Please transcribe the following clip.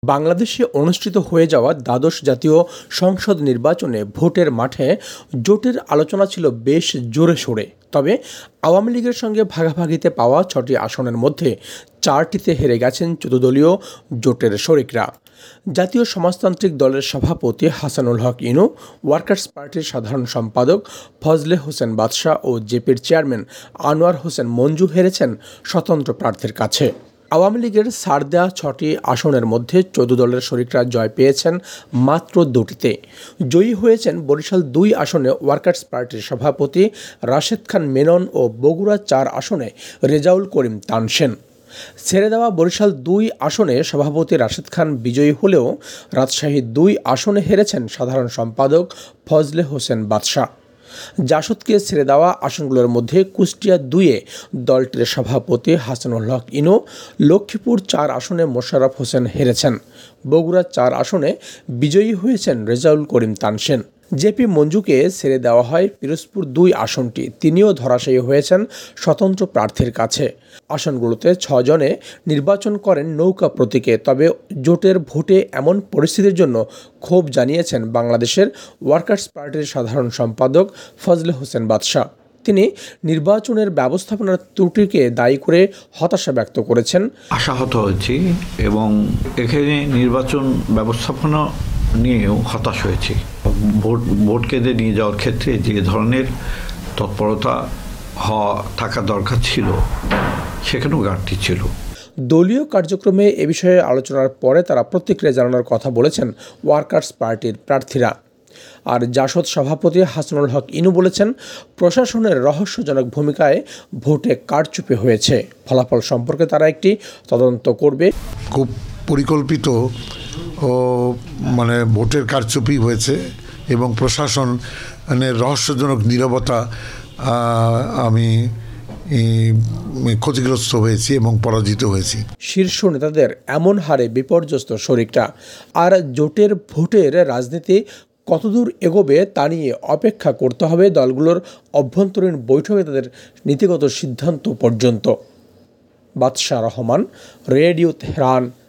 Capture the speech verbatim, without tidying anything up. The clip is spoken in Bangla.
বাংলাদেশে অনুষ্ঠিত হয়ে যাওয়া দ্বাদশ জাতীয় সংসদ নির্বাচনে ভোটের মাঠে জোটের আলোচনা ছিল বেশ জোরে সোরে। তবে আওয়ামী লীগের সঙ্গে ভাগাভাগিতে পাওয়া ছটি আসনের মধ্যে চারটিতে হেরে গেছেন চতুর্দলীয় জোটের শরিকরা। জাতীয় সমাজতান্ত্রিক দলের সভাপতি হাসানুল হক ইনু, ওয়ার্কার্স পার্টির সাধারণ সম্পাদক ফজলে হোসেন বাদশা ও জেপির চেয়ারম্যান আনোয়ার হোসেন মঞ্জু হেরেছেন স্বতন্ত্র প্রার্থীর কাছে। আওয়ামী লীগের ছাড় দেওয়া ছটি আসনের মধ্যে চৌদ্দ দলের শরিকরা জয় পেয়েছেন মাত্র দুটিতে। জয়ী হয়েছেন বরিশাল দুই আসনে ওয়ার্কার্স পার্টির সভাপতি রাশেদ খান মেনন ও বগুড়া চার আসনে রেজাউল করিম তানসেন। ছেড়ে দেওয়া বরিশাল দুই আসনে সভাপতি রাশেদ খান বিজয়ী হলেও রাজশাহী দুই আসনে হেরেছেন সাধারণ সম্পাদক ফজলে হোসেন বাদশা। জাসদকে ছেড়ে দেওয়া আসনগুলোর মধ্যে কুষ্টিয়া দুইয়ে দলটির সভাপতি হাসানুল হক ইনু, লক্ষ্মীপুর চার আসনে মোশাররফ হোসেন হেরেছেন। বগুড়া চার আসনে বিজয়ী হয়েছেন রেজাউল করিম তানসেন। জেপি মঞ্জুকে ছেড়ে দেওয়া হয় পিরোজপুর দুই আসনটি, তিনিও ধরাশায়ী হয়েছেন স্বতন্ত্র প্রার্থীর কাছে। আসনগুলোতে ছজনে নির্বাচন করেন নৌকা প্রতীকে। তবে জোটের ভোটে এমন পরিস্থিতির জন্য ক্ষোভ জানিয়েছেন বাংলাদেশের ওয়ার্কার্স পার্টির সাধারণ সম্পাদক ফজলে হোসেন বাদশা। তিনি নির্বাচনের ব্যবস্থাপনার ত্রুটিকে দায়ী করে হতাশা ব্যক্ত করেছেন। আশাহত হয়েছি এবং এখানে নির্বাচন ব্যবস্থাপনা নিয়েও হতাশ হয়েছি। ভোট ভোট কেন্দ্রে নিয়ে যাওয়ার ক্ষেত্রে যে ধরনের তৎপরতা হওয়া থাকা দরকার ছিল সেখানেও ঘাটতি ছিল। দলীয় কার্যক্রমে এ বিষয়ে আলোচনার পরে তারা প্রতিক্রিয়া জানানোর কথা বলেছেন ওয়ার্কার্স পার্টির প্রার্থীরা। আর জাসদ সভাপতি হাসানুল হক ইনু বলেছেন, প্রশাসনের রহস্যজনক ভূমিকায় ভোটে কারচুপি হয়েছে। ফলাফল সম্পর্কে তারা একটি তদন্ত করবে। খুব পরিকল্পিত ও মানে ভোটের কারচুপি হয়েছে এবং প্রশাসনের রহস্যজনক নীরবতা আমি ক্ষতিগ্রস্ত হয়েছি এবং পরাজিত হয়েছি। শীর্ষ নেতাদের এমন হারে বিপর্যস্ত শরিকরা। আর জোটের ভোটের রাজনীতি কতদূর এগোবে তা নিয়ে অপেক্ষা করতে হবে দলগুলোর অভ্যন্তরীণ বৈঠকে তাদের নীতিগত সিদ্ধান্ত পর্যন্ত। Badsha Rahman, radio Tehran.